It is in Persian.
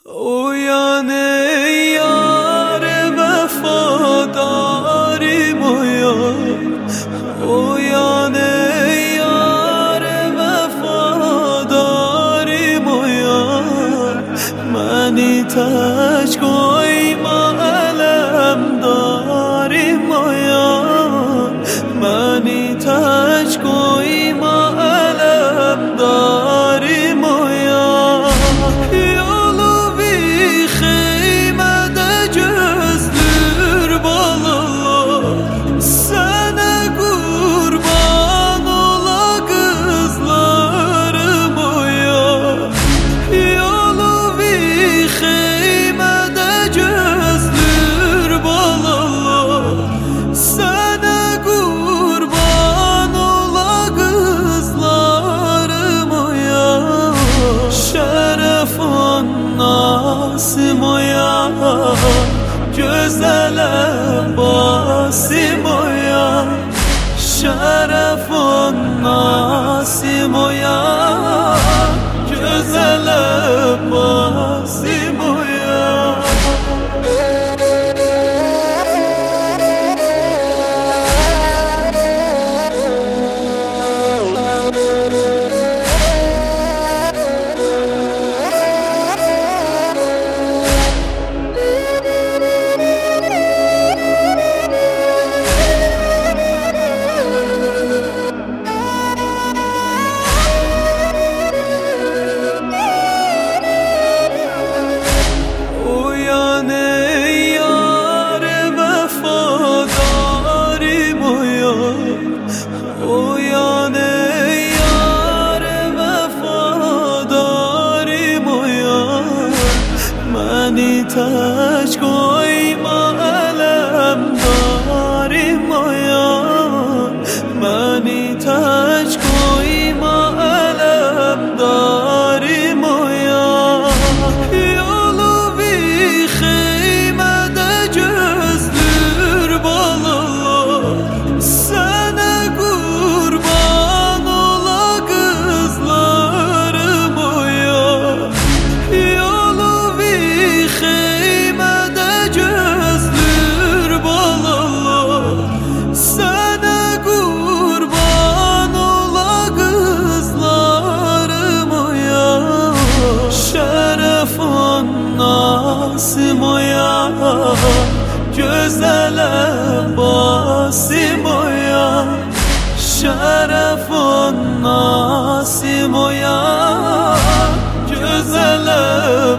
او یانه یار وفاداری مویان، او یانه یار وفاداری مویان، منی تاج کوی ما علم داری مویان، منی تاج کوی ما علم داری مویان. Yolu bir xeymede gözlür balalar, sana kurban ola kızlarım oya. Yolu bir xeymede gözlür balalar, sana kurban ola kızlarım oya. Şeref Nasim oya, güzel Abbasim oya. Şeref Nasim oya, güzel Abbasim oya. O yane yar vefadarim oyan, mani taç koyma elemdarim oyan, mani taç koyma elemdarim oyan. Yolu bir xeymede gözlür balalar, sana kurban ola kızlarım oya. Yolu bir xeymede gözlür balalar, sana kurban ola kızlarım oya. Şeref Nasim oya, güzel Abbasim oya. Şeref Nasim oya, güzel